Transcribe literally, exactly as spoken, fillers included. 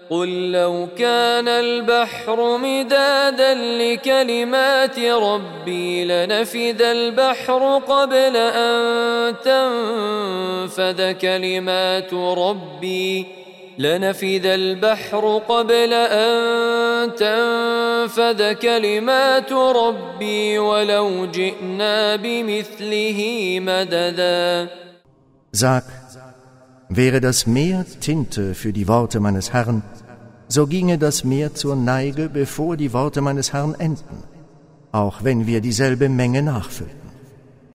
قل لو كان البحر مدادا لكلمات ربي لنفد البحر قبل أن تنفد كلمات ربي لنفد البحر قبل أن تنفد كلمات ربي ولو جئنا بمثله مددا. Sag, wäre das Meer Tinte für die Worte meines Herrn, so ginge das Meer zur Neige, bevor die Worte meines Herrn enden, auch wenn wir dieselbe Menge nachfüllten.